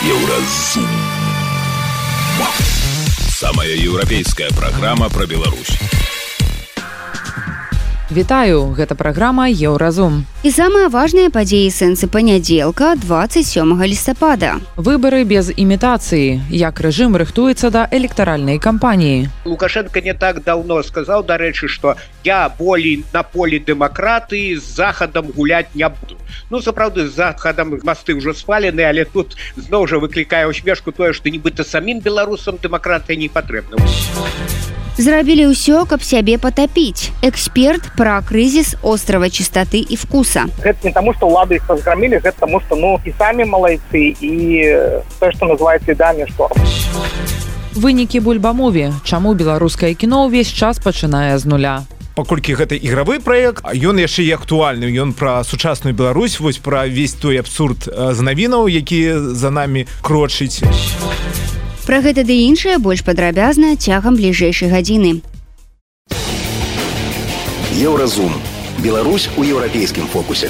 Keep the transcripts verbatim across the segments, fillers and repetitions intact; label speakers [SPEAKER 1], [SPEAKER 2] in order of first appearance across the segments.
[SPEAKER 1] Еўразум. Самая еўрапейская праграма пра Беларусь.
[SPEAKER 2] Вітаю, гэта праграма Еўразум.
[SPEAKER 3] І самыя важныя падзеі сэнсы панядзелка двадцать сёмага лістапада.
[SPEAKER 2] Выбары без імітацыі. Як рэжым рыхтуецца да электаральнай кампаніі.
[SPEAKER 4] Лукашенко не так давно сказаў, дарэчы, што я болей на полі дэмакратыі з захадам гуляць не буду. Ну, сапраўды, з захадам масты ўжо спалены, але тут зноў жа выклікае ўсмешку тое, што нібыта самім беларусам дэмакратыя не патрэбна.
[SPEAKER 3] Зрабілі ўсё, каб сябе патапіць. Эксперт пра крызіс острава чистоты і вкуса.
[SPEAKER 5] Гэта не таму, што ўлады іх разграмілі, гэта таму, што ну і самі малайцы, і тое, што называецца ідальны шторм.
[SPEAKER 2] Вынікі бульбамуві. Чаму беларускае кіно ўвесь час пачынае з нуля?
[SPEAKER 6] Паколькі гэта ігравы праект, ён яшчэ і актуальны. Ён пра сучасную Беларусь, вось пра весь той абсурд з навінаў, які за намі крочыць.
[SPEAKER 3] Пра гэта ды іншае больш падрабязна цягам бліжэйшай гадзіны.
[SPEAKER 1] Еўразум. Беларусь у еўрапейскім фокусе.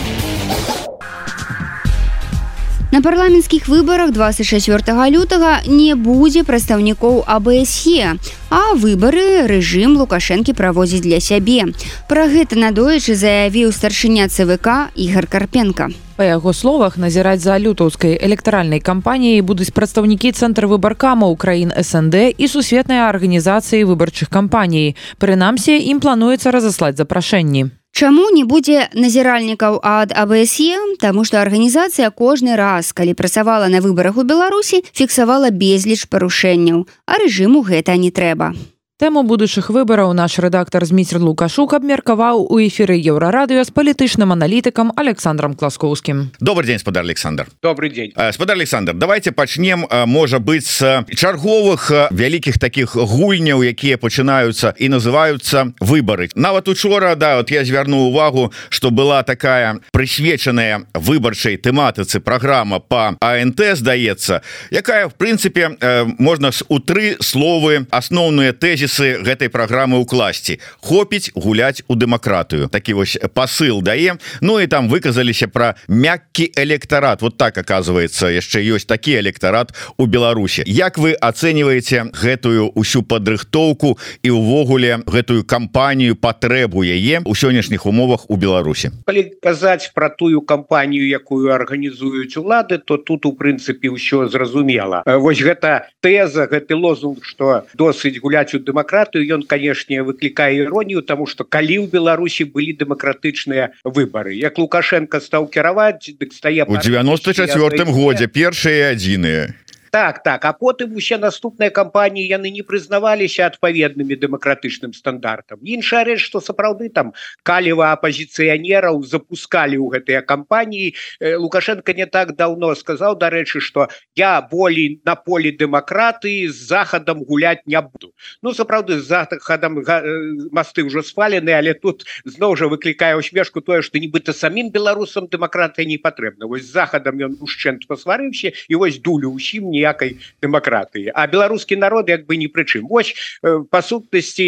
[SPEAKER 3] На парламенцкіх выбарах двадцать чацвёртага лютага не будзе прадстаўнікоў А Бэ Эс Е, а выбары рэжым Лукашэнкі праводзіць для сябе. Пра гэта надоечы заявіў старшыня Цэ Вэ Ка Ігар Карпенка.
[SPEAKER 2] Па яго словах, назіраць за лютаўскай электаральнай кампаніяй будуць прадстаўнікі цэнтра выбаркамаў краін Эс Эн Дэ і сусветнай арганізацыі выбарчых кампаній. Прынамсі, ім плануецца разаслаць запрашэнні.
[SPEAKER 3] Чаму не будзе назіральнікаў ад А Бэ Эс Е? Таму што арганізацыя кожны раз, калі працавала на выбарах у Беларусі, фіксавала безліч парушэнняў, а рэжыму гэта не трэба.
[SPEAKER 2] Тэму будучых выбараў наш рэдактар Зміцер Лукашук абмеркаваў у эфіры Еўрарадыё з палітычным аналітыкам Александром Класкоўскім.
[SPEAKER 7] Добрый день, спадар Александр.
[SPEAKER 4] Добрый день.
[SPEAKER 7] Спадар Александр, давайте пачнем, можа быць, з чарговых вялікіх такіх гульняў, якія пачынаюцца і называюцца выбары. Нават учора, да, вот я звярнуў увагу, што была такая прысвечаная выбарчай тэматыцы праграма па А Эн Тэ, здаецца, якая, в прынцыпе, можна у тры словы асноўныя тэзісы гэтай праграмы ўкласці. Хопіць гуляць у дэмакратыю. Такі вось пасыл дае. Ну і там выказаліся пра мяккі электарат. Вот так, оказывается, яшчэ ёсць такі электарат у Беларусі. Як вы ацэньваеце гэтую ўсю падрыхтоўку і ўвогуле гэтую кампанію, патрэбу яе ў сённяшніх умовах у Беларусі?
[SPEAKER 4] Калі казаць пра тую кампанію, якую арганізуюць улады, то тут, у прынцыпе, ўсё зразумела. Вось гэта тэза, гэты лозунг, што досыць гуляць у дэмакратыю, дэмакратыю, ён, канешне, выклікае іронію, таму што калі ў Беларусі былі дэмакратычныя выбары. Як Лукашенко стаў кіраваць, дык стае...
[SPEAKER 7] У девяносто четвёртым годзе першыя і адзіныя.
[SPEAKER 4] Так, так, а потым усе наступныя кампаніі яны не прызнаваліся адпаведнымі дэмакратычным стандартам. Іншая рэч, што сапраўды там каліва апазіцыянераў запускалі ў гэтыя кампаніі. Лукашенко не так даўно сказаў, дарэчы, што я болей на полі дэмакратыі з захадам гуляць не буду. Ну, сапраўды, з захадам масты ўжо спалены, але тут зноў жа выклікае ўсмешку тое, што нібыта самім беларусам дэмакратыя не патрэбна. Вось з захадам ён ушчэнт пасварыўся, і вось дулю ўсім не ніякай дэмакратыі. А беларускі народ як бы ні пры чым. Вось, па сутнасці,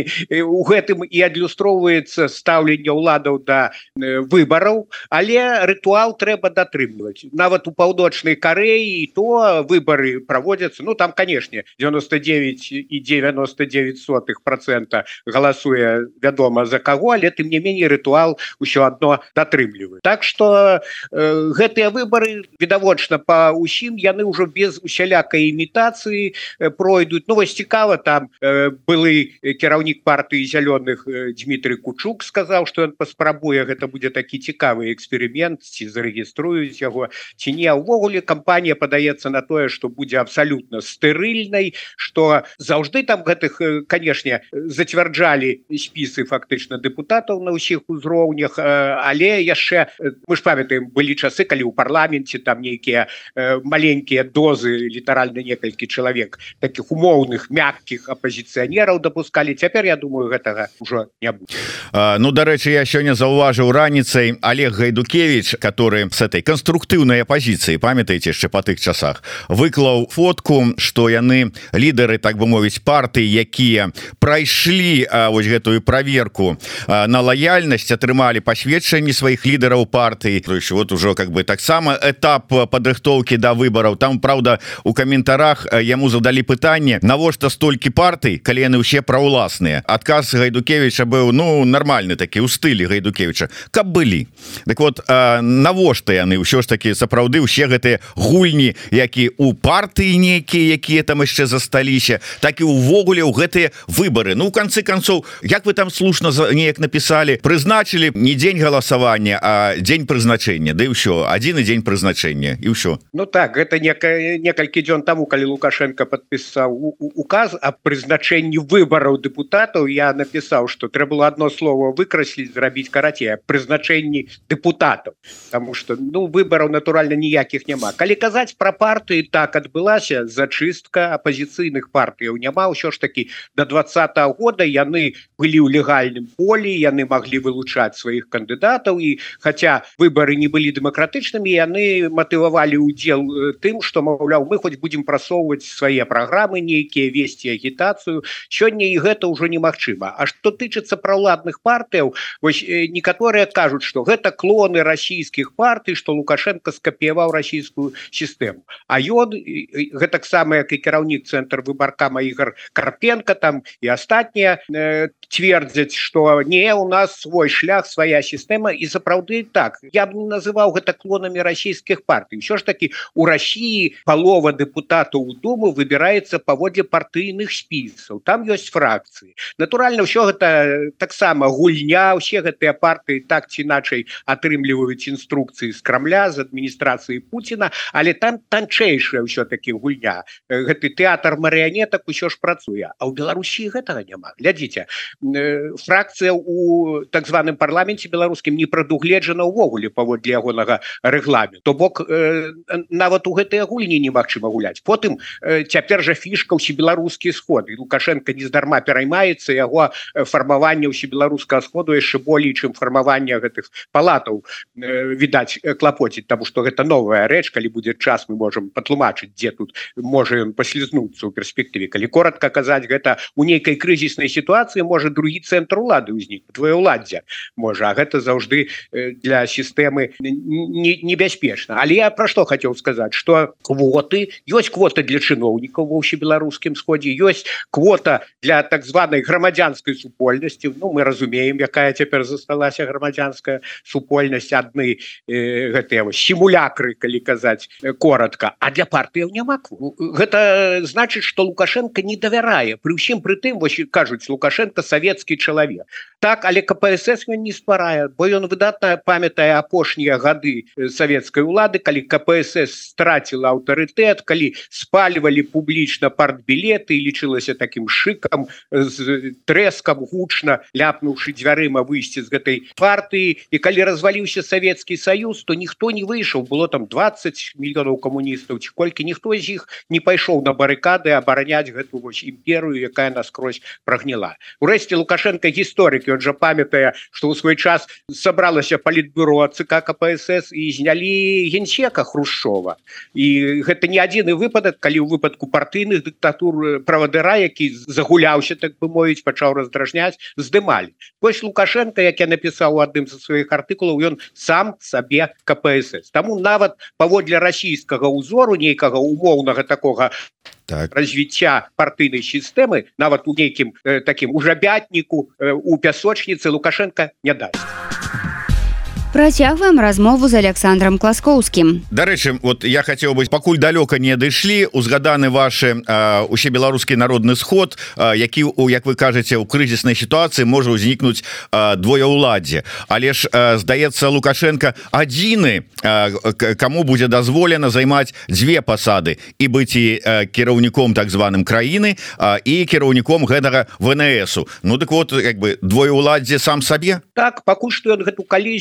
[SPEAKER 4] у гэтым і адлюстроўваецца стаўленне ўладаў да выбараў, але рытуал трэба датрымліваць. Нават у Паўночнай Карэі то выбары праводзяцца, ну там, канешне, девяносто девять і девяносто девять сотых процента галасуе, вядома, за каго, але тым не меней рытуал ўсё адно датрымлівае. Так што э, гэтыя выбары, відавочна, па ўсім яны ўжо без усялякай імітацыі пройдуць. Ну, вось цікава, там э, былы кіраўнік партыі зялёных э, Дмітрый Кучук сказаў, што ён паспрабуе, гэта будзе такі цікавы эксперымент, ці зарэгіструюць яго, ці не. Увогуле кампанія падаецца на тое, што будзе абсалютна стэрыльнай, што заўжды там гэтых, э, канешне, зацвярджалі спісы фактычна дэпутатаў на ўсіх узроўнях, э, але яшчэ, мы ж памятаем, былі часы, калі ў парламенце там нейкія э, маленькія дозы разы літаральна некалькі чалавек таких умоўных мягкіх апозіцыянераў дапускалі. Цяпер я думаю гэтага ўжо не будзе.
[SPEAKER 7] Ну дарэчы, я сёння заўважыў раніцай Олег Гайдукевич, который с этой конструктыўнай апозіцыі, памятаеце, яшчэ па тых часах выклаў фотку, што яны лідары, так бы мовіць, партыі, якія прайшлі вось гэтую праверку на лаяльнасць, атрымалі пасведчанні сваіх лідараў партыі. То есть вот ужо как бы таксама этап падрыхтоўкі да выбараў. Там, праўда, у каментарах яму задалі пытанне, навошта столькі партый, калі яны ўсе праўласныя. Адказ Гайдукевича быў, ну, нормальны такі, у стылі Гайдукевича, каб былі. Так вот, навошта яны ўсё ж такі сапраўды ўсе гэтыя гульні, які у партыі нейкія, якія там яшчэ засталіся, так і увогуле ў гэтыя выбары. Ну, у канцы канцоў, як вы там слушна неяк напісалі, прызначылі не дзень галасавання, а дзень прызначэння, да і ўсё, адзін і дзень прызначэння, і ўсё.
[SPEAKER 4] Ну так, гэта некалькі дзён таму, калі Лукашенко падпісаў указ аб прызначэнні выбараў дэпутатаў, я напісаў, што трэба было одно слово выкрасліць, зрабіць карацей, аб прызначэнні дэпутатаў, потому что, ну, выбараў натуральна ніякіх няма. Калі казаць пра партыі, так адбылася зачыстка апозіцыйных партыяў, няма. Ўсё ж такі до двадцатого года яны былі ў легальным полі, яны маглі вылучаць сваіх кандыдатаў, і хаця выбары не былі дэмакратычнымі, яны матывавалі удзел тым, што, маўляў, мы хоць будзем прасоўваць свае праграмы нейкія, весці агітацыю. Сёння і гэта ўжо немагчыма. А што тычыцца праўладных партыяў, вось некаторыя кажуць, што гэта клоны расійскіх партый, што Лукашенко скапіяваў расійскую сістэму. А ён, гэтаксама як і кіраўнік цэнтр выбаркама Ігор Карпенко там і астатнія э, цвердзяць, што не, у нас свой шлях, свая сістэма, і сапраўды так. Я б не называў гэта клонамі расійскіх партый. Усё ж такі у Расіі палова дэпутатаў у Думу выбіраецца паводле партыйных спісаў. Там ёсць фракцыі. Натуральна, ўсё гэта таксама гульня, усе гэтыя партыі так ці іначай атрымліваюць інструкцыі з Крамля, з адміністрацыі Пуціна, але там танчэйшая ўсё-такі гульня. Гэты тэатр марыянетак усё ж працуе. А ў Беларусі гэтага няма. Глядзіце, фракцыя у так званым парламенце беларускім не прадугледжана ўвогуле паводле ягонага рэгламенту. То бок э, нават у гэтыя гульні немагчыма гуляць. Потым э, цяпер жа фішка ўсебеларускі сход. І Лукашенко нездарма пераймаецца, яго фармаванне ўсебеларускага сходу яшчэ болей, чым фармаванне гэтых палатаў, э, відаць, клапоціць, таму што гэта новая рэч, калі будзе час, мы можам патлумачыць, дзе тут можа ён паслізнуцца ў перспектыве. Калі коратка казаць, гэта у нейкай крызіснай сітуацыі можа другі цэнтр улады ўзнік, двоеўладдзя можа, а гэта заўжды для сістэмы небяспечна. Але я пра што хацеў сказаць, што квоты, ёсць квота для чыноўнікаў ва ўсебеларускім сходзе, ёсць квота для так званай грамадзянскай супольнасці. Ну, мы разумеем, якая цяпер засталася грамадзянская супольнасць, адны э, гэтыя сімулякры, калі казаць коратка, а для партыяў няма квот. Гэта значыць, што Лукашенко не давярае. Пры ўсім пры тым, вось кажуць, Лукашенко савецкі чалавек. Так, але КПСС ён не стварае, бо ён выдатна памятае апошнія гады савецкай улады, калі КПСС страціла аўтарытэт, калі спальвалі публічна партбілеты і лічылася такім шыкам, з трэскам гучна, ляпнуўшы дзвярыма выйсці з гэтай партыі. І калі разваліўся Савецкі Саюз, то ніхто не выйшаў, было там двадцать мільёнаў камуністаў, ці колькі, ніхто з іх не пайшоў на барыкады абараняць гэту вось імперыю, якая наскрозь прагніла. Урэшце Лукашенко гісторык, ён жа памятае, што ў свой час сабралася палітбюро ЦК КПСС і знялі генсека Хрушчова. І гэта не адзіны выпадак, калі ў выпадку партыйных дыктатур правадыра, які загуляўся, так бы мовіць, пачаў раздражняць, здымалі. Вось Лукашенко, як я напісаў у адным з сваіх артыкулаў, ён сам сабе КПСС. Таму нават паводле расійскага ўзору, нейкага умоўнага такога
[SPEAKER 7] так.
[SPEAKER 4] развіцця партыйнай сістэмы, нават у нейкім э, такім ужабятніку э, у пясочніцы Лукашенко не дасць.
[SPEAKER 3] Працягваем размову з Александром Класкоўскім.
[SPEAKER 7] Дарэчы, вот я хацеў бы, пакуль далёка не адышлі, узгаданы вашы усебеларускі народны сход, а, які, як вы кажаце, у крызіснай сітуацыі можа ўзнікнуць двоеўладдзе. Але ж, а, здаецца, Лукашенко адзіны, а, каму будзе дазволена займаць дзве пасады і быць і а, кіраўніком так званым краіны, а, і кіраўніком гэтага ВНСу. Ну, так вот, як бы, двоеўладдзе сам сабе?
[SPEAKER 4] Так, пакуль што ён гэту калізію так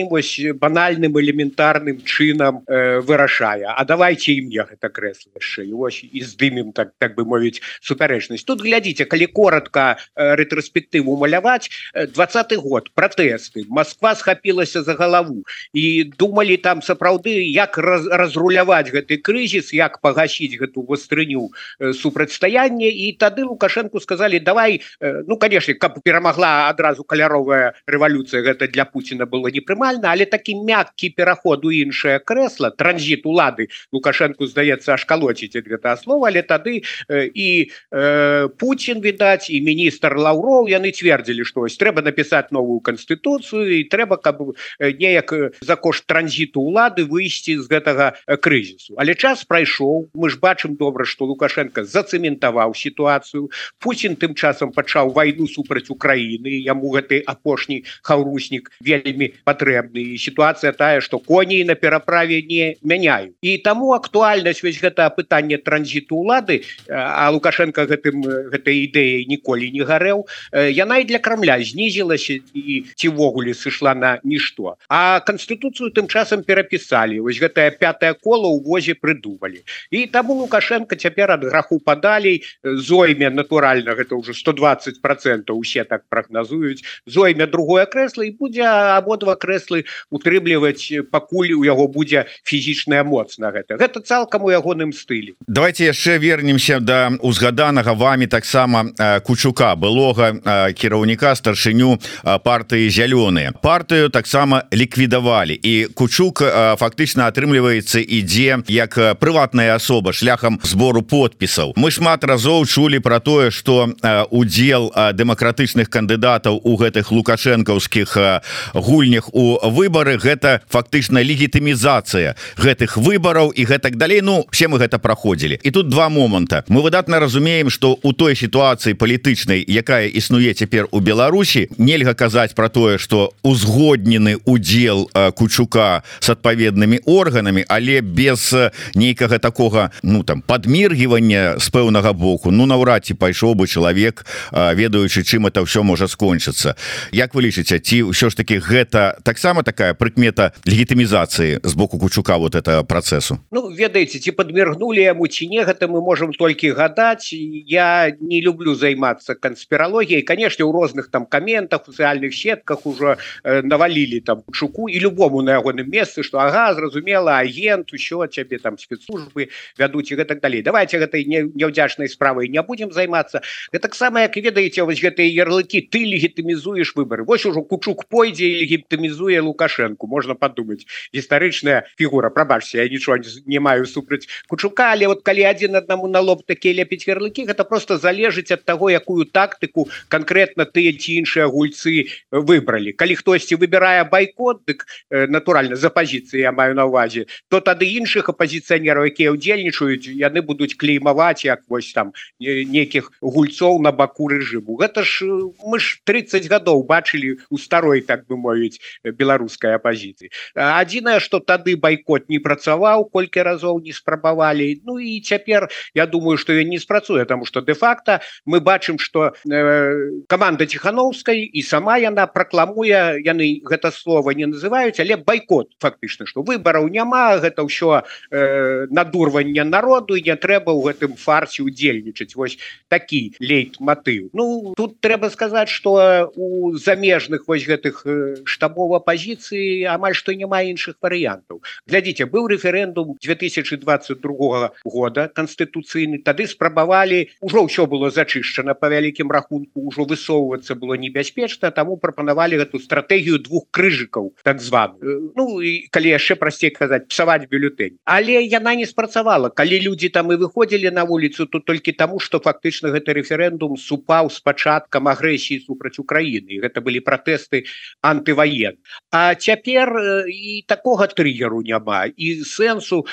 [SPEAKER 4] таким вось банальным элементарным чынам э, вырашае. А давайте і мне гэта крэсла яшчэ і вось і здымем так так бы мовіць супярэчнасць. Тут глядзіце, калі коротко э, рэтраспектыву маляваць, э, двадцаты год пратэсты, Москва схапілася за галаву і думалі там сапраўды як раз, разруляваць гэты крызіс, як пагасіць гэту вастрыню э, супрацьстаяння, і тады Лукашенку сказали: давай, э, ну конечно, каб перамагла адразу каляровая рэвалюцыя, гэта для Путина было непрымальна, але такі мяккі пераход у іншае крэсла, транзіт улады Лукашенку, здаецца, аж калоціць ад гэтага слова, але тады э, і э, Путин, відаць, і міністр Лаўроў, яны цвердзілі, што ось трэба напісаць новую канстытуцыю і трэба, каб неяк за кошт транзіту улады выйсці з гэтага крызісу. Але час прайшоў, мы ж бачым добра, што Лукашенко зацэментаваў сітуацыю. Путин тым часам пачаў вайну супраць Украіны, яму гэты апошні хаўруснік вельмі патрэбны, і сітуацыя тая, што коней на пераправе не мяняюць. І таму актуальнасць вось гэтага пытання транзіту улады, а Лукашенко гэтым гэтай ідэяй ніколі не гарэў, яна і для Крамля знізілася і ці ввогуле сышла на нішто. А канстытуцыю тым часам перапісалі. Вось гэтае пятае кола ў возе прыдумалі. І таму Лукашенко цяпер ад граху падалей зойме, натуральна, гэта ўжо сто двадцать процентов усе так прагназуюць, зойме другое крэсла і будзе абодва крэслы утрымліваць, пакуль у яго будзе фізічная моц на гэта. Гэта цалкам у ягоным стылі.
[SPEAKER 7] Давайте яшчэ вернемся да узгаданага вами таксама Кучука, былога кіраўніка, старшыню партыі Зялёныя. Партыю таксама ліквідавалі, і Кучук фактычна атрымліваецца ідзе як прыватная асоба шляхам збору подпісаў. Мы шмат разоў чулі про тое, што удзел дэмакратычных кандыдатаў у гэтых лукашэнкаўскіх гульнях у выбары гэта фактычна легітымізацыя гэтых выбараў і гэтак далей. Ну, все мы гэта праходзілі. І тут два моманта. Мы выдатна разумеем, што у той сітуацыі палітычнай, якая існуе цяпер у Беларусі, нельга казаць про тое, што узгоднены удзел Кучука с адпаведнымі органамі, але без нейкага такога, ну там, падміргівання з пэўнага боку, ну наўрад ці пайшоў бы чалавек, ведаючы, чым это ўсё можа скончыцца. Як вы лічыце, ці ўсё ж таки гэта таксама такая прыкмета легітымізацыі з боку Кучука вот этого працэсу?
[SPEAKER 4] Ну, ведаеце, ці падміргнулі яму, ці не, гэта мы можам толькі гадаць. Я не люблю займацца канспіралогіяй. Канешне, у розных там каментах, у сацыяльных сетках ужо э, навалілі там Кучуку і любому на ягоным месцы, што ага, зразумела, агент, усё, цябе там спецслужбы вядуць і гэтак далей. Давайте гэтай няўдзячнай справай не будзем займацца. Гэтак сама, як ведаеце, вось гэтыя ярлыкі, ты легітымізуеш выбары. Вось ужо Кучук пойдзе і легітымізуе Лукашенку. Можна падумаць, гістарычная фігура. Прабачце, я нічого не маю супраць Кучука, але вот калі адзін аднаму на лоб такія лепіць ярлыкі, гэта просто залежыць ад таго, якую тактыку канкрэтна тыя ці іншыя гульцы выбралі. Калі хтосьці выбірае байкот, дык натуральна з апазіцыі я маю на ўвазе, то тады іншых апазіцыянераў, якія ўдзельнічаюць, яны будуць клеймаваць як вось там нейкіх гульцоў на баку рэжыму. Гэта ж мы ж тридцать гадоў бачылі у старой, так бы мовіць, беларускай апазіцыі. Адзінае, што тады байкот не працаваў, колькі разоў не спрабавалі. Ну і цяпер я думаю, што ён не спрацуе, таму што дэ-факта мы бачым, што э, каманда Ціхановскай і сама яна пракламуе, яны гэта слова не называюць, але байкот фактычна, што выбараў няма, гэта ўсё э, надурванне народу і не трэба ў гэтым фарсе удзельнічаць. Вось такі лейтматыў. Ну, тут трэба сказаць, што у замежных вось гэтых штабоў апазіцыі амаль што няма іншых варыянтаў. Глядзіце, быў рэферэндум две тысячи двадцать другого года канстытуцыйны, тады спрабавалі, ужо ўсё было зачышчана па вялікім рахунку, ужо высоўвацца было небяспечна, таму прапанавалі гэту стратэгію двух крыжыкаў, так званую. Ну, і калі яшчэ прасцей казаць, псаваць бюлетэнь. Але яна не спрацавала. Калі людзі там і выходзілі на вуліцу, то толькі таму, што фактычна гэты рэферэндум супаў з пачаткам агрэсіі супраць Украіны. І гэта былі пратэсты антываен. А цяпер і такога трыгеру няма, і сэнсу,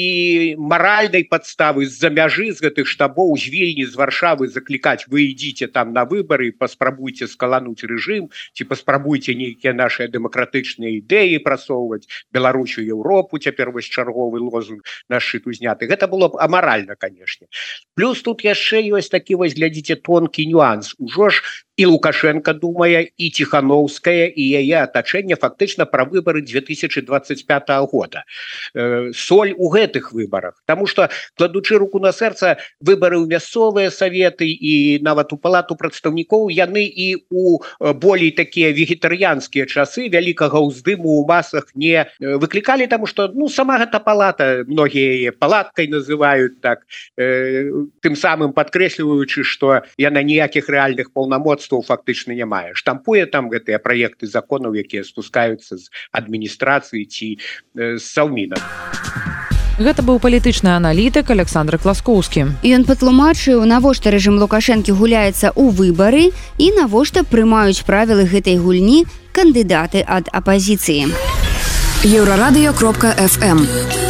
[SPEAKER 4] і маральнай падставы з-за мяжы з гэтых штабоў з Вільні, з Варшавы заклікаць: вы ідзіце там на выбары, паспрабуйце скалануць рэжым, ці паспрабуйце нейкія нашыя дэмакратычныя ідэі прасоўваць, Беларусю, Еўропу, цяпер вось чарговы лозунг на шчыт узняты. Гэта было б амаральна, канешне. Плюс тут яшчэ ёсць такі, вось глядзіце, тонкі нюанс. Ужо ж і Лукашенко думае, і Тихановская, і яе атачэнне фактычна пра выбары две тысячи двадцать пятого года. Соль у гэтых выбарах. Таму што, кладучы руку на сэрца, выбары ў мясцовыя саветы і нават у палату прадстаўнікоў, яны і у болей такія вегетарыянскія часы вялікага ўздыму ў масах не выклікалі, таму што ну, сама гэта палата, многія яе палаткай называюць так, э, тым самым падкрэсліваючы, што яна ніякіх рэальных паўнамоцтваў фактычна не мае. Штампуе там гэтыя праекты законаў, якія спускаюцца з адміністрацыі ці э, з саўмінам.
[SPEAKER 2] Гэта быў палітычны аналітык Александр Класкоўскі.
[SPEAKER 3] Ён патлумачыў, навошта рэжым Лукашэнкі гуляецца ў выбары і навошта прымаюць правілы гэтай гульні кандыдаты ад апазіцыі.
[SPEAKER 8] еўрарадыё кропка эф эм.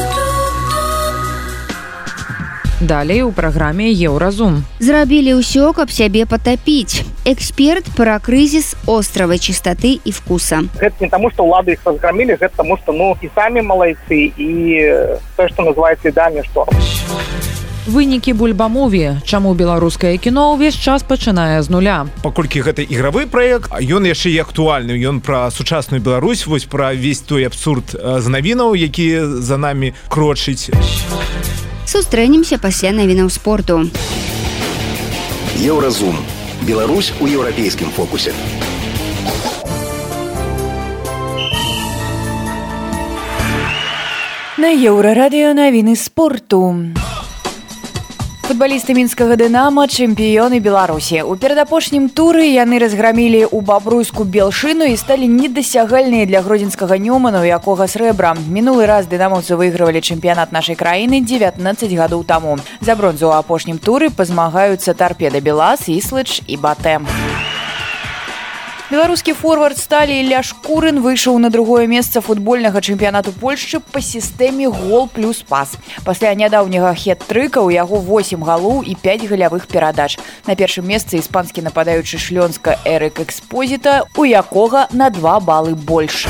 [SPEAKER 2] Далей у праграме Еўразум.
[SPEAKER 3] Зрабілі ўсё, каб сябе патапіць. Эксперт пра крызіс остравай чыстаты і вкуса.
[SPEAKER 5] Гэта не таму, што ўлады іх разграмілі, гэта таму, што ну і самі малайцы, і тое, што называецца ідальны шторм.
[SPEAKER 2] Вынікі бульбамуві. Чаму беларускае кіно ўвесь час пачынае з нуля?
[SPEAKER 6] Паколькі гэта ігравы праект, ён яшчэ і актуальны. Ён пра сучасную Беларусь, вось пра весь той абсурд з навінаў, які за намі крочыць.
[SPEAKER 3] Сустрэнемся пасля навінаў спорту.
[SPEAKER 1] Еўразум. Беларусь у еўрапейскім фокусе.
[SPEAKER 9] На Еўрарадыё навіны спорту. Футбалісты мінскага «Дынама» – чэмпіёны Беларусі. У перадапошнім туры яны разграмілі ў бабруйску Белшыну і сталі недасягальныя для гродзенскага Нёмана, у якога срэбра. Мінулы раз дынамаўцы выйгравалі чэмпіянат нашай краіны дзевятнаццаць гадоў таму. За бронзу ў апошнім туры пазмагаюцца «Торпеда Белас», «Іслэдж» і «Батэ». Беларускі форвард сталі Ілля Шкурын выйшаў на другое месца футбольнага чэмпіянату Польшчы па сістэме гол плюс пас. Пасля нядаўняга хет-трыка ў яго восем галоў і пяць галявых перадач. На першым месцы іспанскі нападаючы Шлёнска Эрык Экспозіта, у якога на два балы больш.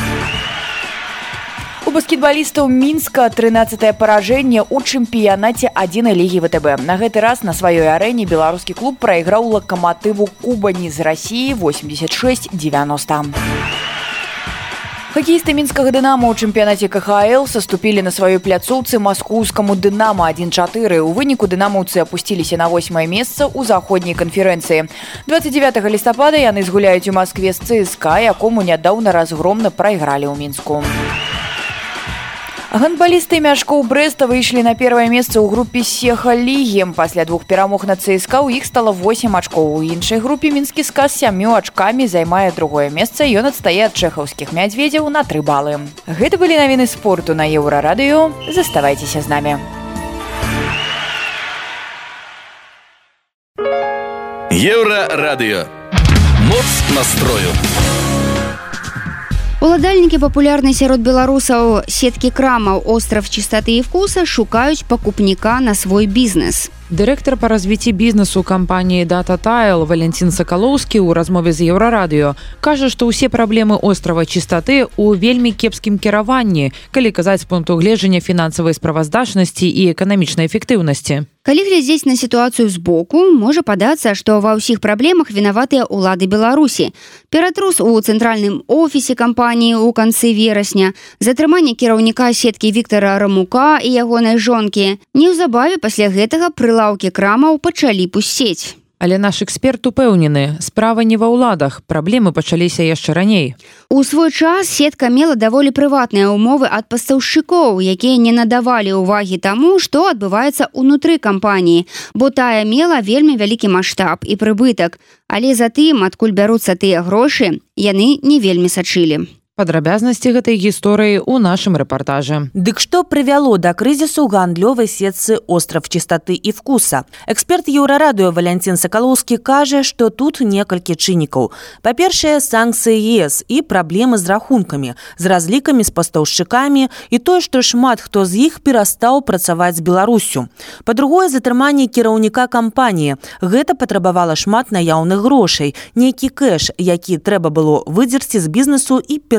[SPEAKER 9] У баскетбалістаў Мінска трынаццатае паражэнне ў чэмпіянаце адзінай лігі ВТБ. На гэты раз на сваёй арэне беларускі клуб прайграў Лакаматыву Кубані з Расіі восемьдесят шесть девяносто. Хакеісты мінскага «Дынама» ў чэмпіянаце ка ха эл саступілі на сваёй пляцоўцы маскоўскаму «Дынама» адзін чатыры. У выніку дынамаўцы апусціліся на восьмае месца ў заходняй канферэнцыі. двадцать девятого лістапада яны згуляюць у Маскве з цэ эс ка, якому нядаўна разгромна прайгралі ў Мінску. Гандбалісты Мяшкоў Брэста выйшлі на первое месца ў групе Сеха Лігі. Пасля двух перамог на цэ эс ка у іх стала восемь ачкоў. У іншай групе мінскі СКА з сямю ачкамі займае другое месца. Ён адстае ад чэхаўскіх мядзведзяў на тры балы. Гэта былі навіны спорту на Еўрарадыё. Заставайцеся з намі.
[SPEAKER 10] Еўрарадыё. Моц настрою.
[SPEAKER 3] Уладальнікі папулярнай сярод беларусаў сеткі крамаў «Остров чыстаты і вкуса» шукаюць пакупніка на свой бізнес.
[SPEAKER 2] Дырэктар па развіцці бізнесу кампаніі «Дата Тайл» Валентин Сакалоўскі ў размове з Еўрарадыё кажа, што ўсе праблемы острава чыстаты ў вельмі кепскім кіраванні, калі казаць з пункту гледжання фінансавай справаздачнасці і эканамічнай эфектыўнасці.
[SPEAKER 3] Калі глядзець на сітуацыю збоку, можа падацца, што ва ўсіх праблемах вінаватыя ўлады Беларусі. Ператрус у цэнтральным офісе кампаніі ў канцы верасня, затрыманне кіраўніка сеткі Віктара Рамука і ягонай жонкі. Неўзабаве пасля гэтага прылаўкі крамаў пачалі пусцець.
[SPEAKER 2] Але наш эксперт упэўнены, справа не ва ўладах, праблемы пачаліся яшчэ раней.
[SPEAKER 3] У свой час сетка мела даволі прыватныя ўмовы ад пастаўшчыкоў, якія не надавалі ўвагі таму, што адбываецца ўнутры кампаніі, бо тая мела вельмі вялікі маштаб і прыбытак. Але затым, адкуль бяруцца тыя грошы, яны не вельмі сачылі.
[SPEAKER 2] Падрабязнасці гэтай гісторыі ў нашым рэпартажы.
[SPEAKER 11] Дык што прывяло да крызісу гандлёвай сетцы «Остров чыстаты і вкуса»? Эксперт Еўрарадыё Валентин Сакалоўскі кажа, што тут некалькі чыннікаў. Па-першае, санкцыі ЕС і праблемы з рахункамі, з разлікамі з пастаўшчыкамі і тое, што шмат хто з іх перастаў працаваць з Беларуссю. Па-другое, затрыманне кіраўніка кампаніі. Гэта патрабавала шмат наяўных грошай, нейкі кэш, які трэба было выдзерці з бізнесу і пералічыць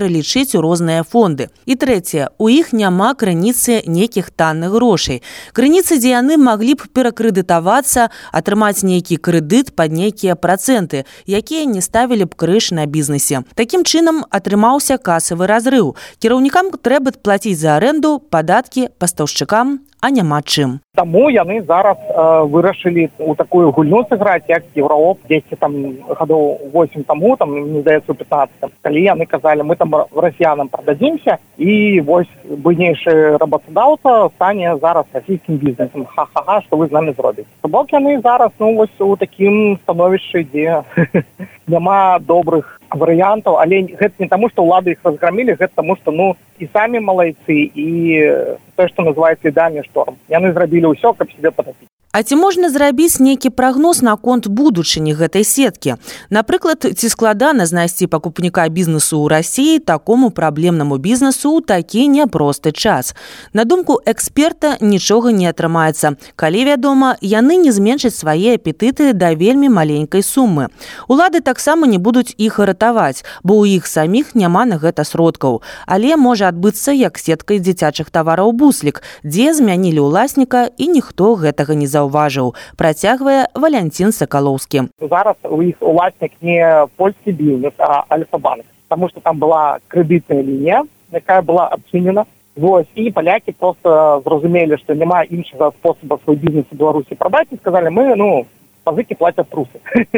[SPEAKER 11] пералічыць у розныя фонды. І трэцяе, у іх няма крыніцы нейкіх танных грошай. Крыніцы, дзе яны маглі б перакрэдытавацца, атрымаць нейкі крэдыт пад нейкія працэнты, якія не ставілі б крыж на бізнесе. Такім чынам атрымаўся касавы разрыў. Кіраўнікам трэба плаціць за аренду, падаткі, пастаўшчыкам, а няма чым.
[SPEAKER 5] Таму яны зараз э, вырашылі у такую гульню сыграць, як Еўраоп дзесяць там гадоў восемь таму, там, мне здаецца, у пятнадцатым, калі яны казалі, мы там расіянам прададзімся, і вось буйнейшы работадаўца стане зараз расійскім бізнесам. Ха-ха-ха, што вы з намі зробіце. То бок яны зараз, ну, вось у такім становішчы, дзе няма добрых варыянтаў, але гэта не таму, што ўлады іх разграмілі, гэта таму, што, ну, і самі малайцы, і тое, што называецца ідальны шторм. Яны зрабілі ўсё, каб себе патапіць.
[SPEAKER 11] А ці можна зрабіць нейкі прагноз наконт будучыні гэтай сеткі? Напрыклад, ці складана знайсці пакупніка бізнесу ў Расіі такому праблемнаму бізнесу ў такі няпросты час? На думку эксперта, нічога не атрымаецца. Калі, вядома, яны не зменшаць свае апетыты да вельмі маленькай сумы. Улады таксама не будуць іх ратаваць, бо ў іх саміх няма на гэта сродкаў. Але можа адбыцца як сеткай дзіцячых тавараў «Буслік», дзе змянілі ўласніка і ніхто гэтага не заўважыў. Заўважыў, працягвае Валянцін Сакалоўскі.
[SPEAKER 5] Зараз у іх уласнік не польскі бізнес, а Альфа-банк, таму што там была крэдытная лінія, якая была адчынена. Вось, і палякі проста зразумелі, што няма іншага спосаба свой бізнес у Беларусі прадаць, і сказалі, мы, ну, пазыкі плацяць трусы.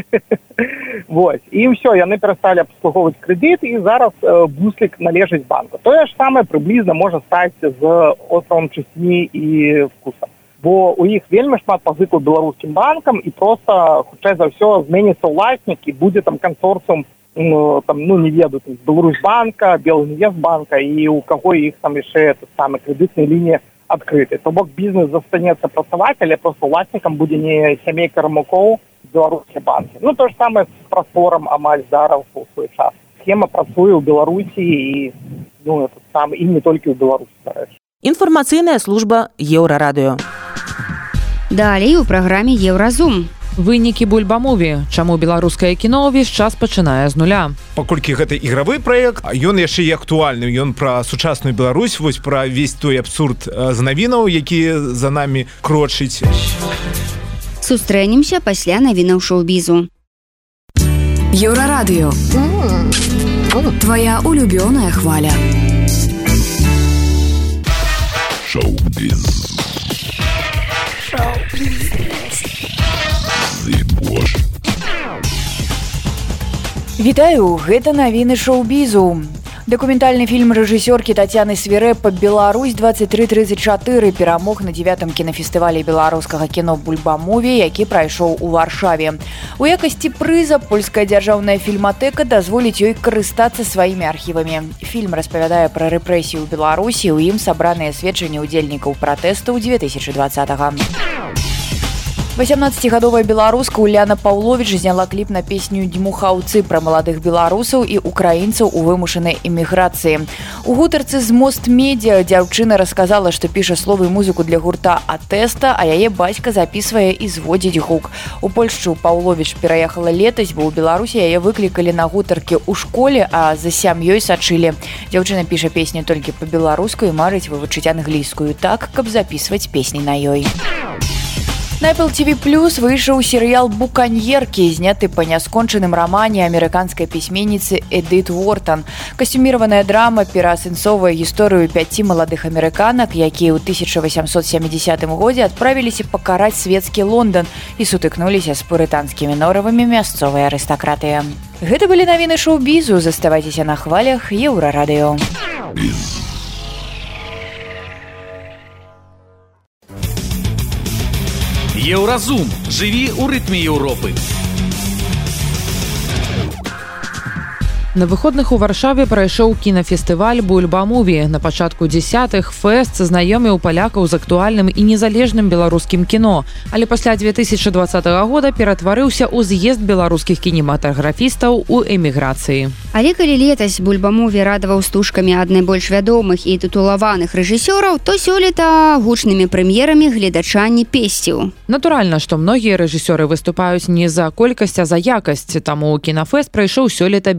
[SPEAKER 5] Вось, і ўсё, яны перасталі абслугоўваць крэдыт, і зараз Буслік належыць банку. Тое ж самае прыблізна можа стаць з островам Чесні і Вкуса. Бо у іх вельмі шмат пазыкаў беларускім банкам, і проста, хутчэй за ўсё, зменіцца ўласнік, і будзе там кансорцыум, ну, там, ну, не ведаю, Беларусьбанка, Белінвестбанка, і у каго іх там яшчэ самы крэдытныя лініі адкрыты. То бок бізнес застанецца працаваць, але проста ўласнікам будзе не сямейка рамукоў, беларускія банкі. Ну, то ж самае з прасторам амаль зараз у свой час. Схема працуе ў Беларусі і, ну, это сам, і не толькі ў Беларусі, дарэчы.
[SPEAKER 11] Інфармацыйная служба Еўрарадыё.
[SPEAKER 3] Далей у праграме Еўразум.
[SPEAKER 2] Вынікі бульбамуві. Чаму беларускае кіно ўвесь час пачынае з нуля?
[SPEAKER 6] Паколькі гэта ігравы праект, ён яшчэ і актуальны. Ён пра сучасную Беларусь, вось пра весь той абсурд з навінаў, які за намі крочыць.
[SPEAKER 3] Сустрэнемся пасля навінаў шоу-бізу.
[SPEAKER 8] Еўрарадыё. Твоя улюбёная хваля.
[SPEAKER 10] Шоу-біз.
[SPEAKER 9] Вітаю, гэта навіны шоу-бізу. Дакументальны фільм рэжысёркі Тацяны Свірэпа «Беларусь двадцать три тридцать четыре» перамог на дзевятым кінафестывалі беларускага кіно «Бульбамуві», які прайшоў у Варшаве. У якасці прыза польская дзяржаўная фільматэка дазволіць ёй карыстацца сваімі архівамі. Фільм распавядае пра рэпрэсію ў Беларусі, у ім сабраныя сведчанні ўдзельнікаў пратэсту ў две тысячы двадцатым. восемнаццацігадовая беларуска Уляна Паўловіч зняла кліп на песню «Дмухаўцы» пра маладых беларусаў і украінцаў у вымушанай эміграцыі. У гутарцы з Мост Медіа дзяўчына расказала, што піша словы і музыку для гурта «Атэста», а яе бацька запісвае і зводзіць гук. У Польшчу Паўловіч пераехала летась, бо ў Беларусі яе выклікалі на гутаркі ў школе, а за сям'ёй сачылі. Дзяўчына піша песні толькі па-беларуску і марыць вывучыць англійскую так, каб запісваць песні на ёй. На Apple ти ви плюс выйшаў серыял «Буканьеркі», зняты па няскончаным рамане амерыканскай пісьменніцы Эдыт Уортон. Касцюміраваная драма пераасэнсоўвае гісторыю пяці маладых амерыканак, якія ў тысяча васямсот сямідзесятым годзе адправіліся пакараць светскі Лондан і сутыкнуліся з пурытанскімі норавамі мясцовай арыстакратыі. Гэта былі навіны шоу-бізу. Заставайцеся на хвалях Еўрарадыё.
[SPEAKER 10] Еўразум. Жыві ў рытме Еўропы.
[SPEAKER 2] На выходных у Варшаве прайшоў кінафестываль «Бульбамуві». На пачатку дзесятых фэст знаёміў палякаў з актуальным і незалежным беларускім кіно. Але пасля две тысячы двадцатага года ператварыўся ў з'езд беларускіх кінематаграфістаў у эміграцыі.
[SPEAKER 3] Але калі летась «Бульбамуві» радаваў стужкамі ад найбольш вядомых і тытулаваных рэжысёраў, то сёлета гучнымі прэм'ерамі гледача не песціў.
[SPEAKER 2] Натуральна, што многія рэжысёры выступаюць не за колькасць, а за якасць, таму кінафэст прайшоў сёлета без іх.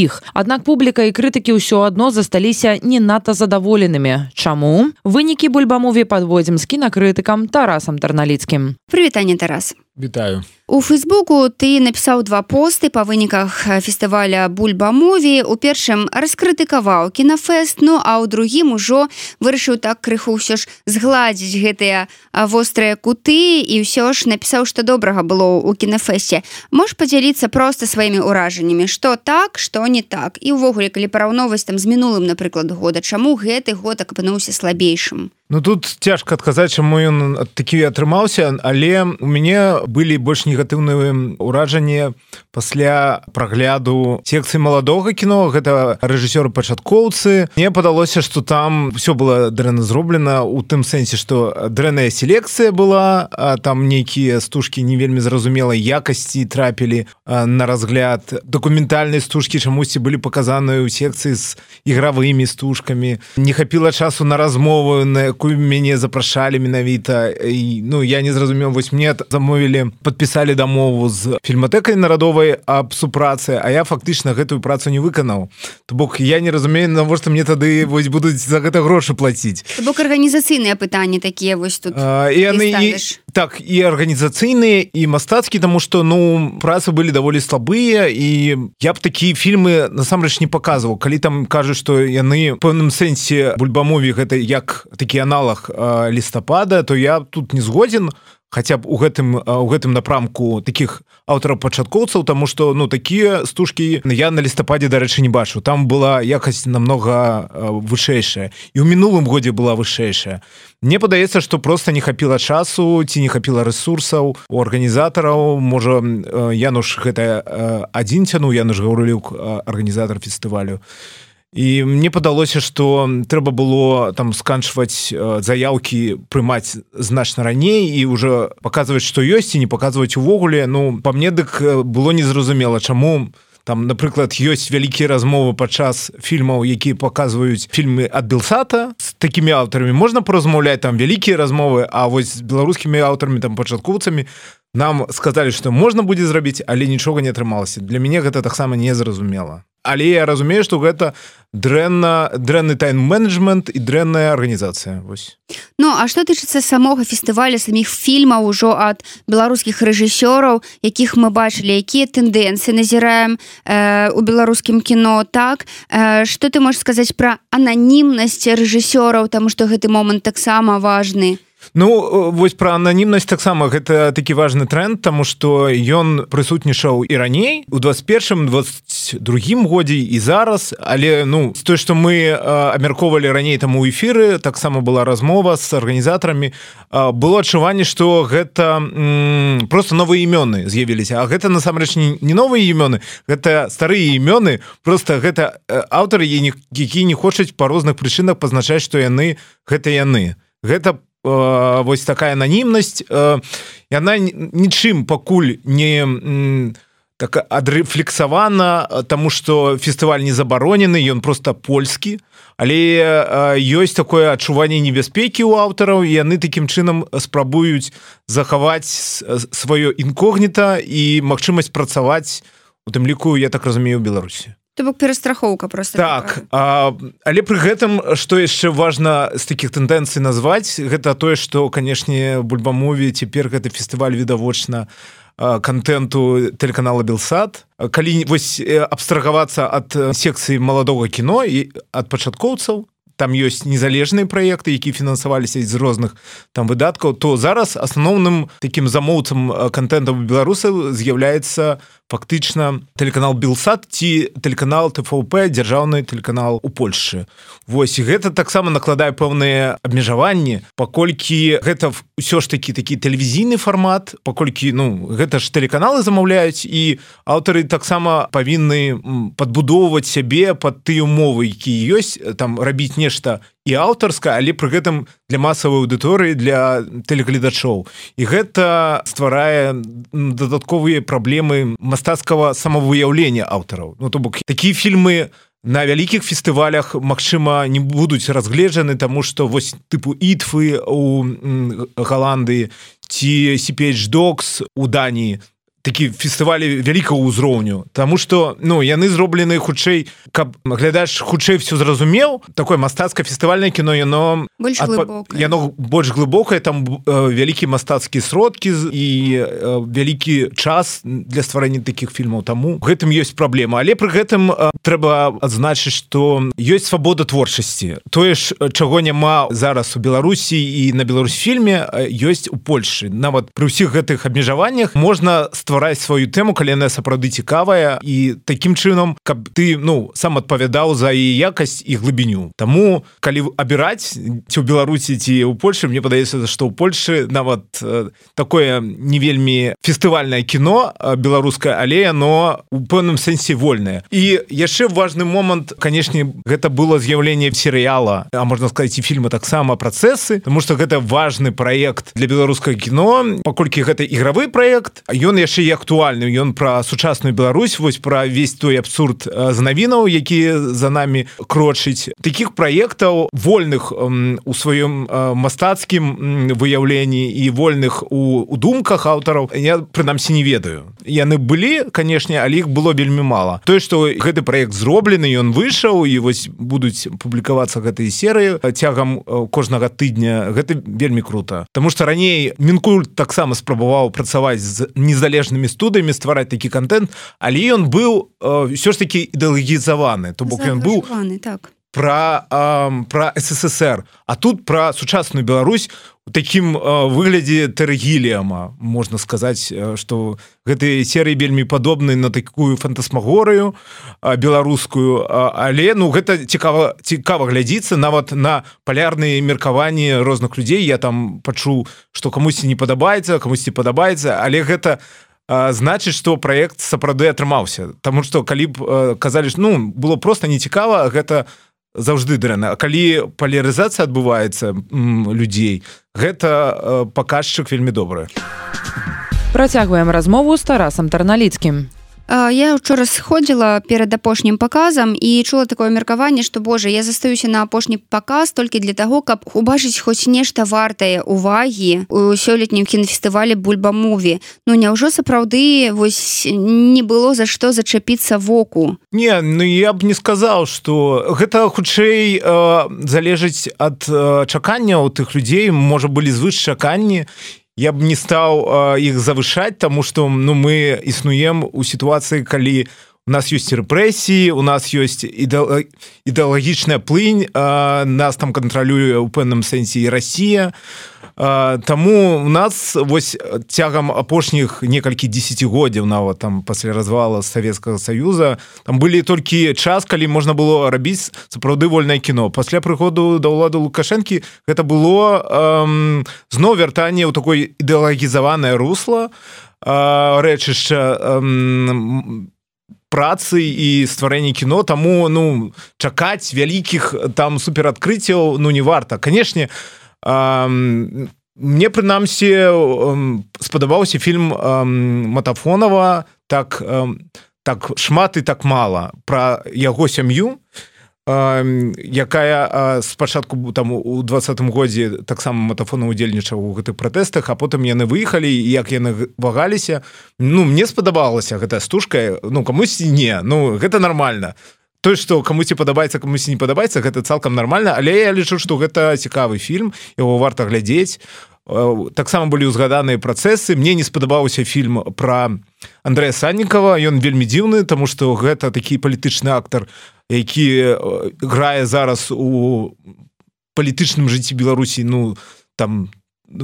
[SPEAKER 2] іх. Аднак публіка і крытыкі ўсё адно засталіся не надта задаволенымі. Чаму? Вынікі бульбамуві падводзім з кінакрытыкам Тарасам Тарналіцкім.
[SPEAKER 3] Прывітанне, Тарас.
[SPEAKER 6] Вітаю.
[SPEAKER 3] У Фейсбуку ты напісаў два посты па выніках фестываля Бульба-муві. У першым раскрытыкаваў кінафест, ну а ў другім ужо вырашыў так крыху ўсё ж згладзіць гэтыя вострыя куты і ўсё ж напісаў, што добрага было ў кінафесце. Можаш падзяліцца проста сваімі ўражаннямі, што так, што не так. І ўвогуле, калі параўноўваць там з мінулым, напрыклад, года, чаму гэты год апынуўся слабейшым?
[SPEAKER 6] Ну тут цяжка адказаць, чаму ён такі атрымаўся, але у мяне былі больш негатыўныя ўражанні пасля прагляду секцыі маладога кіно, гэта рэжысёры-пачаткоўцы. Мне падалося, што там ўсё было дрэнна зроблена у тым сэнсе, што дрэнная селекцыя была, а там нейкія стужкі не вельмі зразумелай якасці трапілі на разгляд. Дакументальныя стужкі чамусьці былі паказаныя ў секцыі з ігравымі стужкамі. Не хапіла часу на размову, на якую мяне запрашалі менавіта. І, ну, я не зразумеў, вось мне замовілі, падпісалі дамову з фільматэкай народовай аб супрацы, а я фактычна гэтую працу не выканаў. То бок я не разумею, навошта мне тады вось будуць за гэта грошы плаціць.
[SPEAKER 3] То бок арганізацыйныя пытанні такія вось тут
[SPEAKER 6] а, і яны і, так, і арганізацыйныя, і мастацкі, таму што, ну, працы былі даволі слабыя, і я б такія фільмы насамрэч не паказваў. Калі там кажуць, што яны в пэўным сэнсе Бульба-муві гэта як такі аналаг а, лістапада, то я тут не згодзін, хаця б у гэтым, у гэтым напрамку такіх аўтараў-пачаткоўцаў, таму што, ну, такія стужкі я на лістападзе, дарэчы, не бачу. Там была якасць намнога вышэйшая. І ў мінулым годзе была вышэйшая. Мне падаецца, што проста не хапіла часу, ці не хапіла рэсурсаў у арганізатараў. Можа, Януш гэта адзін цянуў, Януш Гаўрылюк, арганізатар фестывалю. І мне падалося, што трэба было там сканчваць заяўкі, прымаць значна раней і ўжо паказваць, што ёсць, і не паказваць увогуле. Ну, па мне дык было незразумела, чаму там, напрыклад, ёсць вялікія размовы падчас фільмаў, якія паказваюць фільмы ад Белсата з такімі аўтарамі. Можна паразмаўляць там вялікія размовы, а вось з беларускімі аўтарамі, там, пачаткоўцамі нам сказалі, што можна будзе зрабіць, але нічога не атрымалася. Для мяне гэта таксама незразумела. Але я разумею, што гэта дрэнна, дрэнны тайм-менеджмент і дрэнная арганізацыя. Вось.
[SPEAKER 3] Ну, а што тычыцца самога фестываля, саміх фільмаў ужо ад беларускіх рэжысёраў, якіх мы бачылі, якія тэндэнцыі назіраем э, у беларускім кіно, так? Э, што ты можаш сказаць пра ананімнасць рэжысёраў, таму што гэты момант таксама важны?
[SPEAKER 6] Ну, вось пра ананімнасць таксама гэта такі важны тренд, таму што ён прысутнічаў і раней, у дваццаць першым дваццаць другім годзе і зараз, але, ну, з той, што мы абмяркоўвалі раней там у эфіры, таксама была размова з арганізатарамі, было адчуванне, што гэта м, проста новыя імёны з'явіліся, а гэта насамрэч не, не новыя імёны, гэта старыя імёны, проста гэта аўтары, якія не хочуць па розных прычынах пазначаць, што яны гэта яны. Гэта вось такая ананімнасць, яна нічым пакуль не так адрэфлексавана, таму што фестываль не забаронены, ён проста польскі, але ёсць такое адчуванне небяспекі ў аўтараў, і яны такім чынам спрабуюць захаваць сваё інкогніта і магчымасць працаваць, у тым ліку, я так разумею, у Беларусі.
[SPEAKER 3] То бок перастрахоўка просто.
[SPEAKER 6] Так, а, але пры гэтым, што яшчэ важна з такіх тэндэнцый назваць, гэта тое, што, канешне, Бульба-муві цяпер гэты фестываль відавочна контенту тэлеканала Белсат. Калі вось абстрагавацца ад секцыі маладога кіно і ад пачаткоўцаў, там ёсць незалежныя праекты, якія фінансаваліся з розных там выдаткаў, то зараз асноўным такім замоўцам контенту беларусаў з'яўляецца фактычна тэлеканал Белсат ці тэлеканал Тэ Фэ Пэ, дзяржаўны тэлеканал у Польшчы. Вось, і гэта таксама накладае пэўныя абмежаванні, паколькі гэта ўсё ж такі такі тэлевізійны фармат, паколькі, ну, гэта ж тэлеканалы замаўляюць, і аўтары таксама павінны падбудоўваць сябе пад тыя умовы, якія ёсць, там рабіць нешта і аўтарска, але пры гэтым для масавай аўдыторыі, для тэлегледачоў. І гэта стварае дадатковыя праблемы мастацкага самавыяўлення аўтараў. Ну, то бок, такія фільмы на вялікіх фестывалях, магчыма, не будуць разгледжаны, таму што вось тыпу «Ітвы» у Галандыі ці «Си Пи Эйч Dogs» у Даніі, такі фестывалі вялікага ўзроўню, Таму што ну яны зроблены хутчэй, каб глядач хутчэй все зразумеў, такое мастацка-фестывальнае кіно, яно
[SPEAKER 3] больш глыбокае,
[SPEAKER 6] яно больш глыбокае, там э, вялікія мастацкія сродкі і э, вялікі час для стварэння такіх фільмаў, таму гэтым ёсць праблема, але пры гэтым э, трэба адзначыць, што ёсць свабода творчасці. Тое ж, чаго няма зараз у Беларусі і на Беларусьфільме, ёсць у Польшы. Нават пры ўсіх гэтых абмежаваннях можна ствараць сваю тэму, калі яна сапраўды цікавая, і такім чынам, каб ты ну сам адпавядаў за і якасць і глыбіню. Таму калі абіраць ці ў Беларусі, ці ў Польшы, мне падаецца, што ў Польшы нават э, такое не вельмі фестывальнае кіно беларускае, але яно у пэўным сэнсе вольнае. І яшчэ важны момант, канешне, гэта было з'яўленне серыяла, а можна сказаць і фільма таксама «Працэсы», тому што гэта важны праект для беларускага кіно, паколькі гэта ігравы праект, ён яшчэ і актуальны, ён пра сучасную Беларусь, вось пра весь той абсурд з навінаў, які за намі крочыць. Такіх праектаў вольных у сваём мастацкім выяўленні і вольных у, у думках аўтараў я прынамсі не ведаю. Яны былі, канешне, але іх было вельмі мала. Тое, што гэты праект зроблены, ён выйшаў, і вось будуць публікавацца гэтыя серыі цягам кожнага тыдня, гэта вельмі круто. Таму што раней Мінкульт таксама спрабаваў працаваць з незалежнымі студыямі, ствараць такі контент, але ён быў э, ўсё ж такі ідэалагізаваны, то бок ён быў
[SPEAKER 3] так.
[SPEAKER 6] пра, э, пра СССР, а тут пра сучасную Беларусь у такім э, выглядзе Тэры-Гіліама, можна сказаць, э, што гэтыя серыі вельмі падобны на такую фантасмагорыю э, беларускую, э, але ну гэта цікава, цікава глядзіцца нават на палярныя меркаванні розных людзей. Я там пачуў, што камусьці не падабаецца, камусьці падабаецца, але гэта значыць, што праект сапраўды атрымаўся. Таму што калі б э, казалі, ну было проста нецікава, гэта заўжды дрэнна. А калі палярызацыя адбываецца м, людзей, гэта э, паказчык вельмі добры.
[SPEAKER 2] Працягваем размову з Тарасам Тарналіцкім.
[SPEAKER 3] Я учора сходзіла перад апошнім паказам і чула такое меркаванне, што божа, я застаюся на апошні паказ толькі для таго, каб убачыць хоць нешта вартае увагі у сёлетнім кінафестывалі Бульба-муві. Ну няўжо сапраўды вось не было за што зачапіцца воку?
[SPEAKER 6] Не, ну я б не сказаў, што гэта хутчэй э, залежыць ад э, чаканняў тых людзей, можа былі звыш чаканні. Я б не стаў іх завышаць, таму што ну, мы існуем у сітуацыі, калі у нас ёсць рэпрэсіі, у нас ёсць ідэалагічная плынь, нас там кантралюе ў пэўным сэнсе і Расія. Таму у нас вось цягам апошніх некалькі дзесяцігоддзяў, нават там пасля развала Савецкага Саюза, там былі толькі час, калі можна было рабіць сапраўды вольнае кіно. Пасля прыходу да ўлады Лукашэнкі гэта было эм, зноў вяртанне ў такое ідэалагізаванае русло, э, рэчышча эм, працы і стварэння кіно, таму ну чакаць вялікіх там суперадкрыццяў ну не варта. Канешне, Um, мне прынамсі um, спадабаўся фільм um, Матафонова так, um, так шмат і так мала пра яго сям'ю, um, якая uh, спачатку там у двадцатым годзе таксама Матафонов удзельнічаў у гэтых пратэстах, а потым яны выехалі, і як яны вагаліся. Ну мне спадабалася гэтая стужка, ну камусьці не, ну гэта нармальна. То, што камусьці падабаецца, камусьці не падабаецца, гэта цалкам нармальна, але я лічу, што гэта цікавы фільм, яго варта глядзець. Таксама былі ўзгаданыя працэсы. Мне не спадабаўся фільм пра Андрэя Саннікава, ён вельмі дзіўны, таму што гэта такі палітычны актар, які грае зараз у палітычным жыцці Беларусі, ну, там,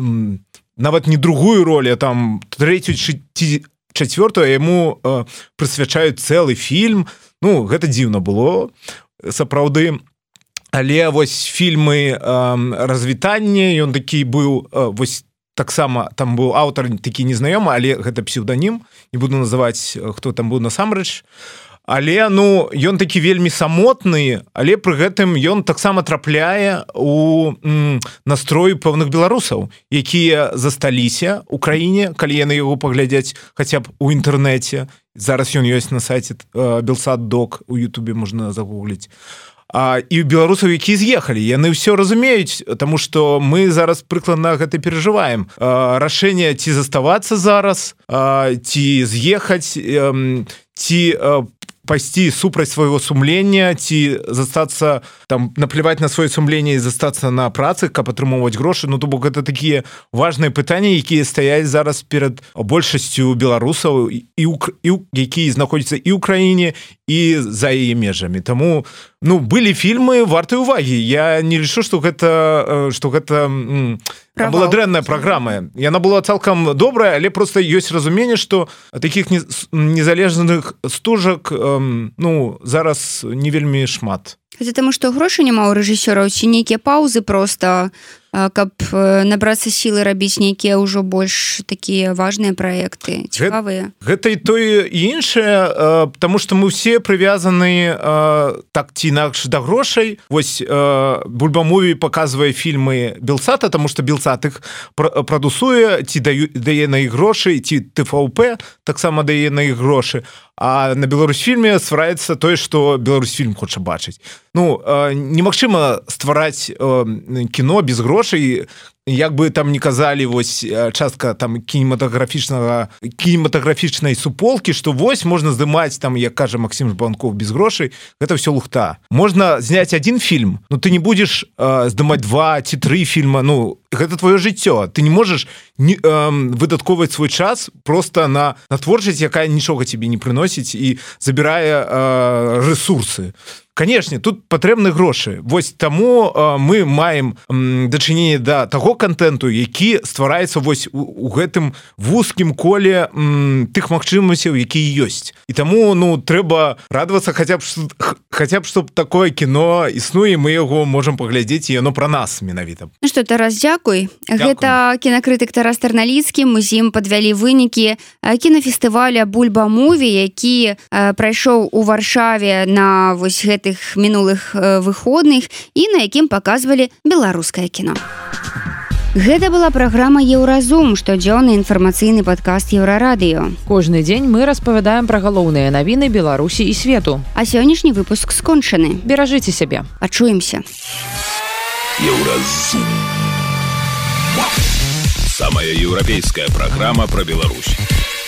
[SPEAKER 6] нават не другую роль, а там трэцюю ці чацвёртую, яму прысвячаюць цэлы фільм. Ну, гэта дзіўна было, сапраўды. Але вось фільмы э, развітання, ён такі быў, э, вось таксама там быў аўтар такі незнаёмы, але гэта псеўданім, не буду называць, хто там быў насамрэч. Але, ну, ён такі вельмі самотны, але пры гэтым ён таксама трапляе у м, настрою пэўных беларусаў, якія засталіся ў краіне, калі яны яго паглядзяць хаця б у інтэрнэце. Зараз ён ёсць на сайце Белсат Док, у Ютубе можна загугліць. а і беларусаў, якія з'ехалі, яны ўсё разумеюць, тому что мы зараз прыкладна гэта перажываем. Рашэнне ці заставацца зараз, ці з'ехаць, ці пайсці супраць свайго сумлення, ці застацца там, напляваць на сваё сумленне і застацца на працы, каб атрымоўваць грошы. Ну, то бок гэта такія важныя пытанні, якія стаяць зараз перад большасцю беларусаў, і, і, і, якія знаходзяцца і ў краіне, і за яе межамі. Таму, ну, былі фільмы вартай увагі. Я не лічу, што гэта, што гэта там была дрэнная праграма. Яна была цалкам добрая, але просто ёсць разуменне, што такіх незалежных стужак, ну, зараз не вельмі шмат.
[SPEAKER 3] Гэта таму, што грошай няма ў рэжысёраў, ці нейкія паўзы проста, каб набрацца сілы рабіць нейкія ўжо больш такія важныя праекты, цікавыя.
[SPEAKER 6] Гэта і тое і іншае, таму што мы ўсе прывязаны так ці інакш да грошай. Вось Бульба-Муві паказвае фільмы Белсата, таму што Белсат іх прадусуе, ці дае на іх грошы, ці тэ вэ пэ таксама дае на іх грошы. А на Беларусьфільме ствараецца тое, што Беларусьфільм хоча бачыць. Ну, немагчыма ствараць кіно без грошай, як бы там не казалі, вось частка там кінематаграфічнага кінематаграфічнай суполкі, што вось можна здымаць там, як кажа Максім Жбанков, без грошай, гэта ўсё лухта. Можна зняць адзін фільм, но ты не будзеш э, здымаць два ці тры фільма, ну, гэта твоё жыццё. Ты не можаш не, э, выдаткоўваць свой час просто на, на творчасць, якая нічога тебе не прыносіць і забірае э, ресурсы. Канешне, тут патрэбны грошы. Вось таму э, мы маем э, дачыненне да таго контенту, які ствараецца вось у, у гэтым вузкім коле э, тых магчымасцяў, якія ёсць. І таму, ну, трэба радавацца хаця б хаця б чтоб такое кіно існуе, мы яго можам паглядзець, і яно пра нас менавіта.
[SPEAKER 3] Ну што, Тарас, дзякуй. Дзякуй. Гэта кінакрытык Тарас Тарналіцкі. Мы з ім падвялі вынікі кінафестываля Бульба-Муві, які э, прайшоў у Варшаве на вось гэты мінулых выходных і на якім паказвалі беларускае кіно. Гэта была праграма «Еўразум», штодзённы інфармацыйны падкаст Еўрарадыё.
[SPEAKER 2] Кожны дзень мы распавядаем пра галоўныя навіны Беларусі і свету.
[SPEAKER 3] А сённяшні выпуск скончаны.
[SPEAKER 2] Беражыце сябе.
[SPEAKER 3] Пачуемся.
[SPEAKER 10] Еўразум. Самая еўрапейская праграма пра Беларусь.